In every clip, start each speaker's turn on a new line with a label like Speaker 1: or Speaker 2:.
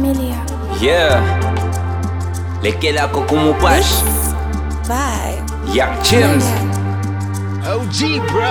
Speaker 1: Familiar.
Speaker 2: Yeah, lekela ko kumupash.
Speaker 1: Bye.
Speaker 2: Yak Chims.
Speaker 3: OG, bro.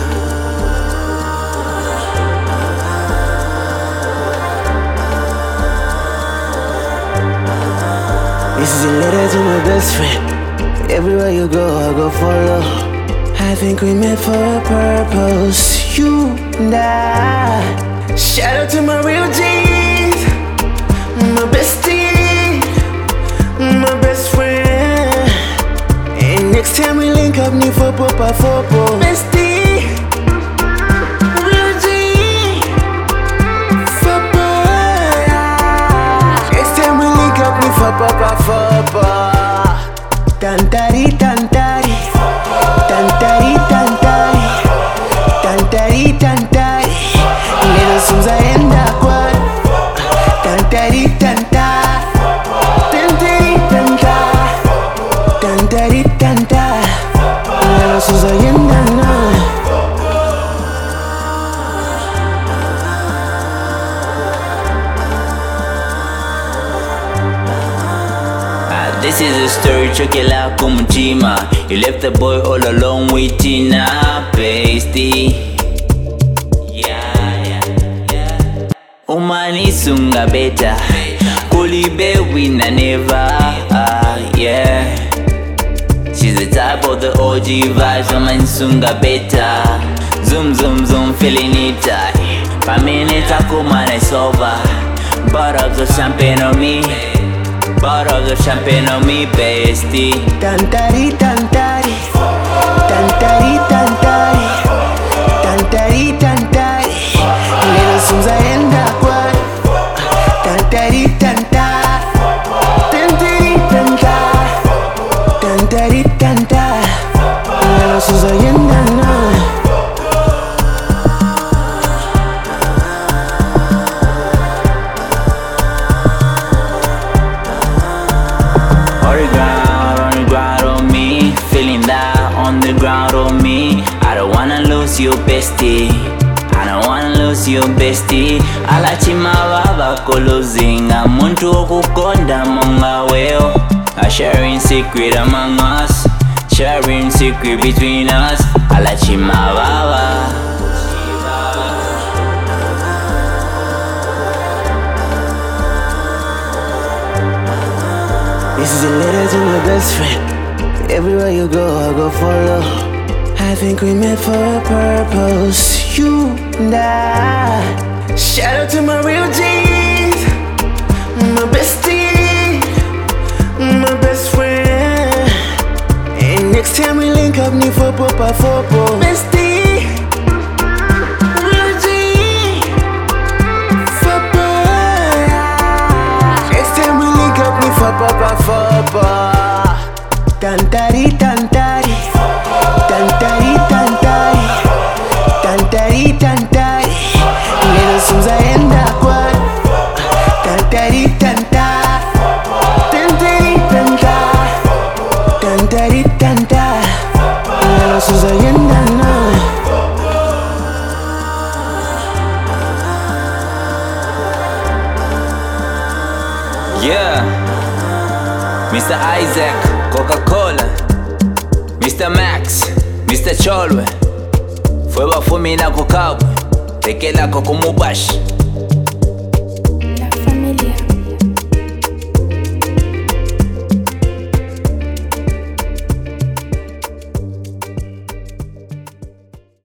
Speaker 4: This is a letter to my best friend. Everywhere you go, I go follow. I think we met for a purpose, you and I. Shout out to my real G's, my bestie, my best friend. And next time we link up, need for papa bestie. Real G, papa. Next time we link up, need for papa. Tantari, tantari, tantari, tantari, tantari, tantari. Little Suza and Aquad. Tantari, tantari, tantari, tantari, tantari, tantari. Little Suza and Aquad.
Speaker 2: This is a story chokela kumchima. You left the boy all alone with Tina Pasty. Yeah. Umani sunga beta. Kulibe wina never. Yeah. She's the type of the OG vibes. Umani sunga beta. Zoom zoom zoom feeling it. For minutes I come and it's over. Bottles of champagne on me. Bottles of champagne on me, bestie.
Speaker 4: Tantari, tantari, tantari, tantari, tantari, tantari. Little Suza and Aquad. Tantari, tantari, tantari, tantari, tantari, tantari. Little Suza and Aquad.
Speaker 2: On the ground on me, feeling that on the ground on me. I don't wanna lose you, bestie. I don't wanna lose you, bestie. Alachima baba kolozinga muntu okukonda monga weo. A sharing secret among us, sharing secret between us. Alachima baba.
Speaker 4: This is a letter to my best friend. Everywhere you go, I go follow. I think we met for a purpose, you and I. Shout out to my real G's, my bestie, my best friend. And next time we link up, need for papa bestie. Real G, papa. Next time we link up, need for papa. Tantari, tantari, tantari, tantari, tantari, tantari. Little Suza and Aquad. Tantari, tantari, tantari, tantari, tantari, tantari. Little Suza and Aquad.
Speaker 2: Yeah. Mr. Isaac, Coca-Cola, Mr. Max, Mr. Cholwe. Fue bafumi na kokabwe, tekela kokumubash.